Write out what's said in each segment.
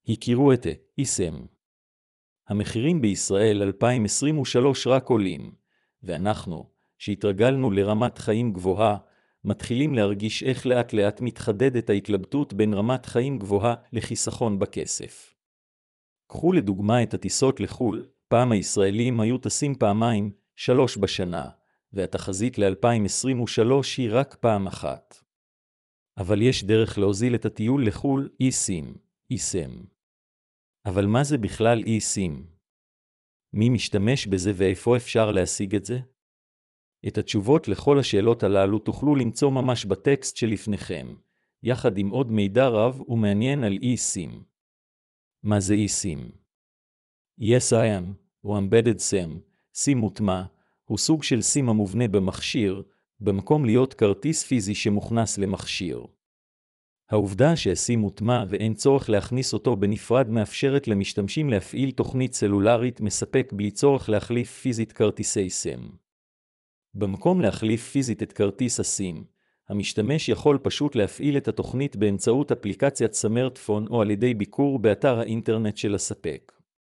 הכירו את eSIM. המחירים בישראל 2023 רק עולים, ואנחנו, שהתרגלנו לרמת חיים גבוהה, מתחילים להרגיש איך לאט לאט מתחדדת ההתלבטות בין רמת חיים גבוהה לחיסכון בכסף. קחו לדוגמה את הטיסות לחול. פעם הישראלים היו טסים פעמיים, 3 בשנה, והתחזית ל-2023 היא רק פעם אחת. אבל יש דרך להוזיל את הטיול לחול, eSIM. אבל מה זה בכלל eSIM? מי משתמש בזה ואיפה אפשר להשיג את זה? את התשובות לכל השאלות הללו תוכלו למצוא ממש בטקסט שלפניכם, יחד עם עוד מידע רב ומעניין על eSIM. מה זה eSIM? eSIM, או Embedded SIM, SIM מוטמע, הוא סוג של SIM המובנה במכשיר, במקום להיות כרטיס פיזי שמוכנס למכשיר. העובדה שה-SIM מוטמע ואין צורך להכניס אותו בנפרד מאפשרת למשתמשים להפעיל תוכנית סלולרית מספק בלי צורך להחליף פיזית כרטיסי SIM. במקום להחליף פיזית את כרטיס ה-SIM, המשתמש יכול פשוט להפעיל את התוכנית באמצעות אפליקציית סמארטפון או על ידי ביקור באתר האינטרנט של הספק.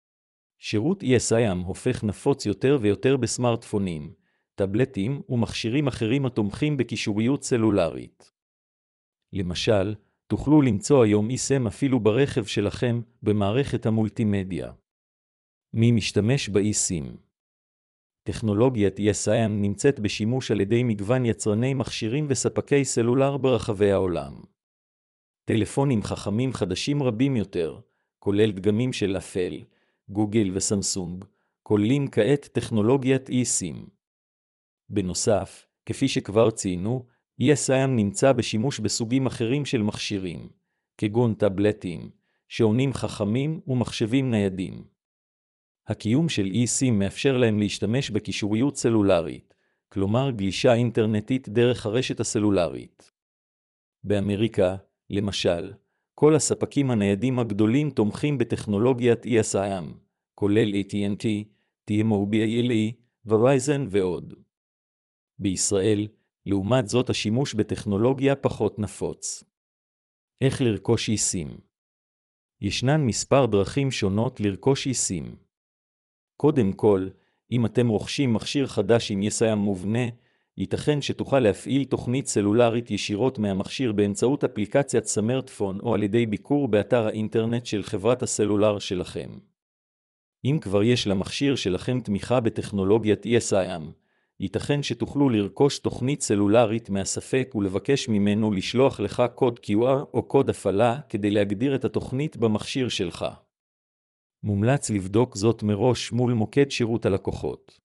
שירות eSIM הופך נפוץ יותר ויותר בסמארטפונים, טאבלטים ומכשירים אחרים התומכים בקישוריות סלולרית. למשל, תוכלו למצוא היום eSIM אפילו ברכב שלכם במערכת המולטימדיה. מי משתמש ב-eSIM? טכנולוגיית eSIM נמצאת בשימוש על ידי מגוון יצרני מכשירים וספקי סלולר ברחבי העולם. טלפונים חכמים חדשים רבים יותר, כולל דגמים של אפל, גוגל וסמסונג, כוללים כעת טכנולוגיית eSIM. בנוסף, כפי שכבר ציינו, eSIM נמצא בשימוש בסוגים אחרים של מכשירים, כגון טאבלטים, שעונים חכמים ומחשבים ניידים. הקיום של eSIM מאפשר להם להשתמש בקישוריות סלולרית, כלומר גלישה אינטרנטית דרך הרשת הסלולרית. באמריקה, למשל, כל הספקים הניידים הגדולים תומכים בטכנולוגיית eSIM, כולל AT&T, T-Mobile, Verizon ועוד. בישראל, לעומת זאת השימוש בטכנולוגיה פחות נפוץ. איך לרכוש eSIM? ישנן מספר דרכים שונות לרכוש eSIM. קודם כל, אם אתם רוכשים מכשיר חדש עם eSIM מובנה, ייתכן שתוכל להפעיל תוכנית סלולרית ישירות מהמכשיר באמצעות אפליקציית סמארטפון או על ידי ביקור באתר האינטרנט של חברת הסלולר שלכם. אם כבר יש למכשיר שלכם תמיכה בטכנולוגיית eSIM, ייתכן שתוכלו לרכוש תוכנית סלולרית מהספק ולבקש ממנו לשלוח לך קוד QR או קוד הפעלה כדי להגדיר את התוכנית במכשיר שלך. מומלץ לבדוק זאת מראש מול מוקד שירות הלקוחות.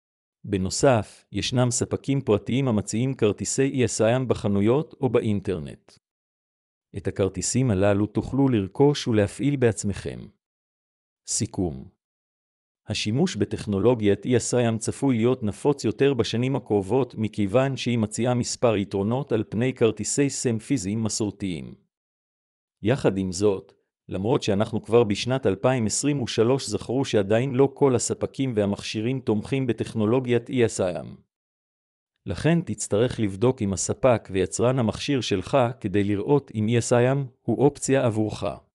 בנוסף, ישנם ספקים פרטיים המציעים כרטיסי eSIM בחנויות או באינטרנט. את הכרטיסים הללו תוכלו לרכוש ולהפעיל בעצמכם. סיכום. השימוש בטכנולוגיית eSIM צפוי להיות נפוץ יותר בשנים הקרובות מכיוון שהיא מציעה מספר יתרונות על פני כרטיסי SIM פיזיים מסורתיים. יחד עם זאת, למרות שאנחנו כבר בשנת 2023 זכרו שעדיין לא כל הספקים והמכשירים תומכים בטכנולוגיית eSIM. לכן תצטרך לבדוק עם הספק ויצרן המכשיר שלך כדי לראות אם eSIM הוא אופציה עבורך.